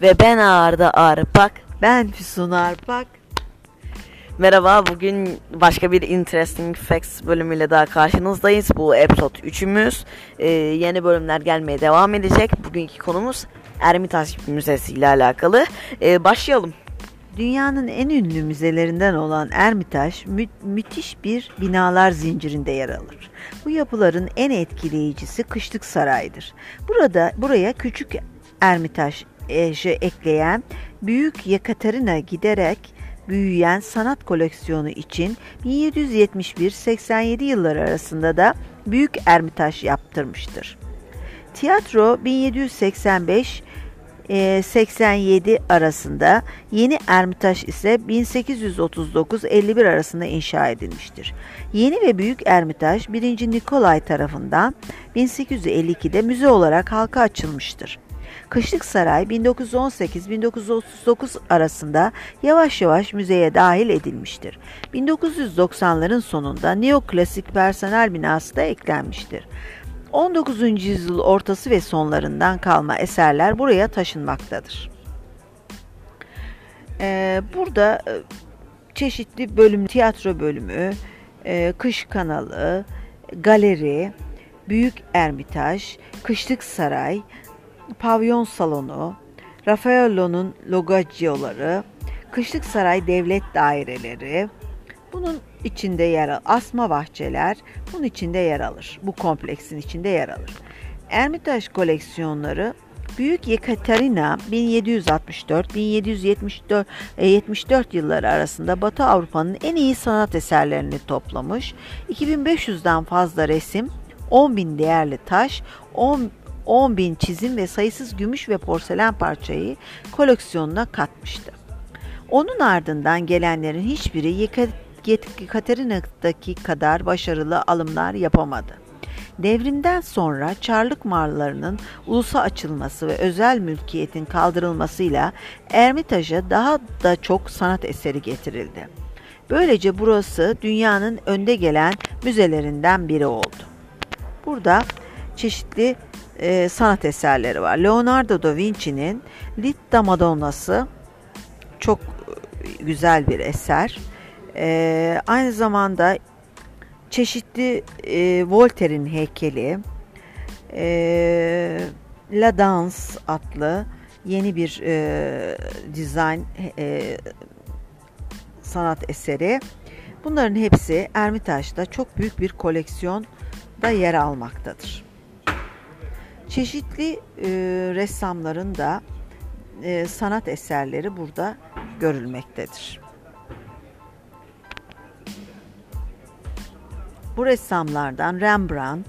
Ve ben Arda Arpak. Ben Füsun Arpak. Merhaba, bugün başka bir Interesting Facts bölümüyle daha karşınızdayız. Bu episode 3'ümüz. Yeni bölümler gelmeye devam edecek. Bugünkü konumuz Ermitaş Müzesi ile alakalı. Başlayalım. Dünyanın en ünlü müzelerinden olan Ermitaş, müthiş bir binalar zincirinde yer alır. Bu yapıların en etkileyicisi Kışlık Saray'dır. Buraya küçük Ermitaş ekleyen Büyük Yekaterina giderek büyüyen sanat koleksiyonu için 1771-87 yılları arasında da Büyük Ermitaş yaptırmıştır. Tiyatro 1785-87 arasında, Yeni Ermitaş ise 1839-51 arasında inşa edilmiştir. Yeni ve Büyük Ermitaş 1. Nikolay tarafından 1852'de müze olarak halka açılmıştır. Kışlık Saray 1918-1939 arasında yavaş yavaş müzeye dahil edilmiştir. 1990'ların sonunda neoklasik personel binası da eklenmiştir. 19. yüzyıl ortası ve sonlarından kalma eserler buraya taşınmaktadır. Burada çeşitli bölüm, tiyatro bölümü, kış kanalı, galeri, Büyük Ermitaş, Kışlık Saray, pavyon salonu, Raffaello'nun logoccioları, Kışlık Saray devlet daireleri, bunun içinde yer alır. Asma bahçeler bunun içinde yer alır. Bu kompleksin içinde yer alır. Ermitaş koleksiyonları Büyük Yekaterina 1764-1774 yılları arasında Batı Avrupa'nın en iyi sanat eserlerini toplamış. 2500'den fazla resim, 10.000 değerli taş, 10.000 çizim ve sayısız gümüş ve porselen parçayı koleksiyonuna katmıştı. Onun ardından gelenlerin hiçbiri Yekaterina'daki kadar başarılı alımlar yapamadı. Devrimden sonra Çarlık mallarının ulusa açılması ve özel mülkiyetin kaldırılmasıyla Ermitaş'a daha da çok sanat eseri getirildi. Böylece burası dünyanın önde gelen müzelerinden biri oldu. Burada çeşitli sanat eserleri var. Leonardo da Vinci'nin Litta Madonna'sı çok güzel bir eser. Aynı zamanda çeşitli Voltaire'in heykeli, La Danse adlı yeni bir dizayn sanat eseri. Bunların hepsi Ermitaş'ta çok büyük bir koleksiyonda yer almaktadır. Çeşitli ressamların da sanat eserleri burada görülmektedir. Bu ressamlardan Rembrandt,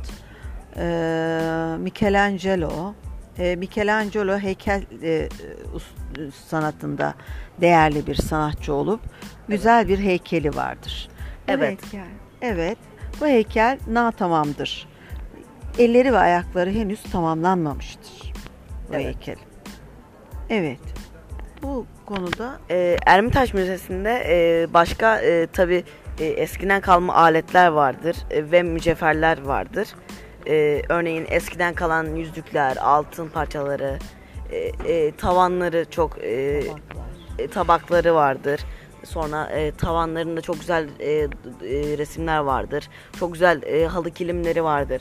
Michelangelo heykel sanatında değerli bir sanatçı olup güzel bir heykeli vardır. Evet. Evet, bu heykel natamamdır. Elleri ve ayakları henüz tamamlanmamıştır bu heykel. Evet. Bu konuda Ermitaş Müzesi'nde başka tabii eskiden kalma aletler vardır ve mücevherler vardır. Örneğin eskiden kalan yüzükler, altın parçaları, tavanları çok tabakları vardır. Sonra tavanlarında çok güzel resimler vardır. Çok güzel halı kilimleri vardır.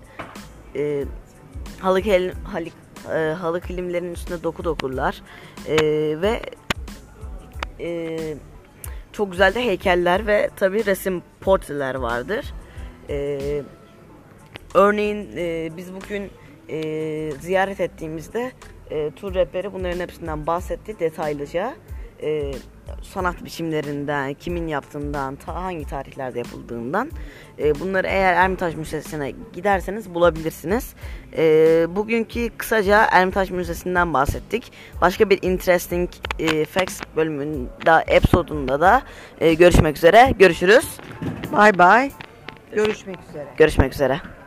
Halı kilimlerin üstüne doku dokurlar ve çok güzel de heykeller ve tabi resim portreler vardır. Örneğin biz bugün ziyaret ettiğimizde tur rehberi bunların hepsinden bahsetti detaylıca. Sanat biçimlerinden, kimin yaptığından, hangi tarihlerde yapıldığından. Bunları eğer Ermitaş Müzesi'ne giderseniz bulabilirsiniz. Bugünkü kısaca Ermitaş Müzesi'nden bahsettik. Başka bir Interesting Facts bölümünde, episodunda da görüşmek üzere. Görüşürüz. bye bye. Görüşmek üzere. Görüşmek üzere.